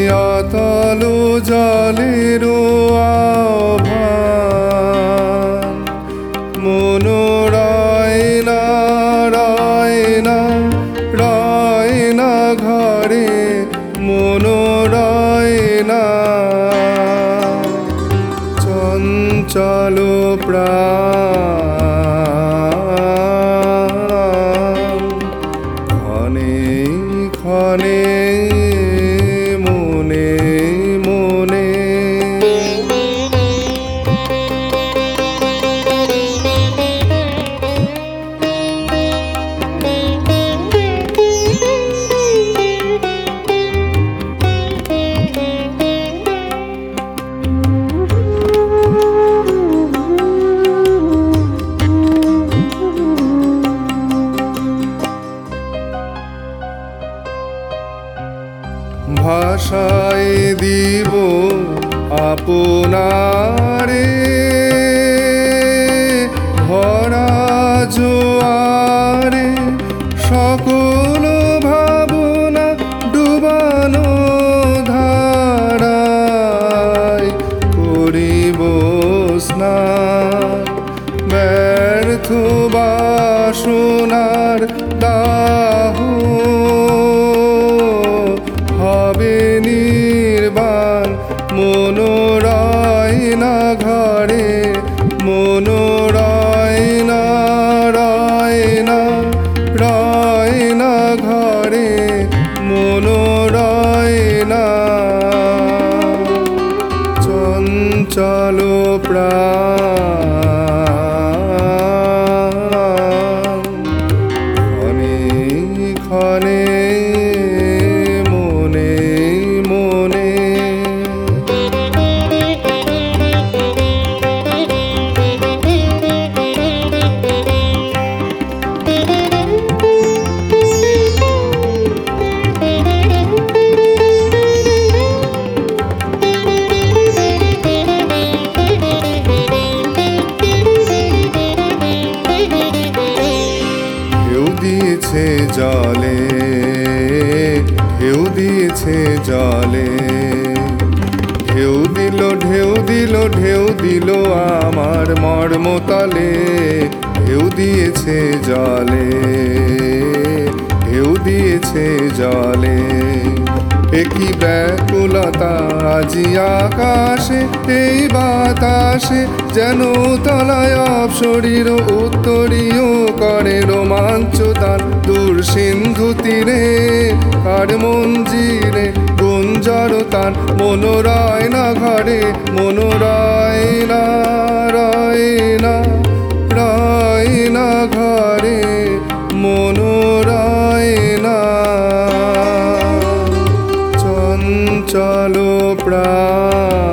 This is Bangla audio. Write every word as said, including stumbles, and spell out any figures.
অতল জলের আহ্বান, মন রয় না রয় না রয় না ঘরে, মন রয় না। চঞ্চল প্রাণ ক্ষণে ক্ষণে মনে মনে। ভাষায় দিব আপনারে ভরা জোয়ারে, সকল ভাবনা ডুবানো ধারায় করিব স্নান। ব্যর্থ বাসনার দাহ হবে নির্বাণ, মন রয় না ঘরে, মন রয় না রয় না রয় না ঘরে, মন রয় না। চঞ্চল প্রাণ ক্ষণে ক্ষণে মনে মনে। ঢেউ দিয়েছে জলে, ঢেউ দিয়েছে জলে, ঢেউ দিল ঢেউ দিল ঢেউ দিল আমার মর্মতলে। ঢেউ দিয়েছে জলে, ঢেউ দিয়েছে জলে, একই ব্যাকুলতা আজি আকাশে, এই বাতাসে যেন তলায় অপসরীর উত্তরীয় করে রোমাঞ্চ তার। দূর সিন্ধু তীরে কার মঞ্জিরে গুঞ্জর তার, মন রয় না ঘরে, মন রয় না রয় না রয় না ঘরে, মন রয় না। চঞ্চল প্রাণ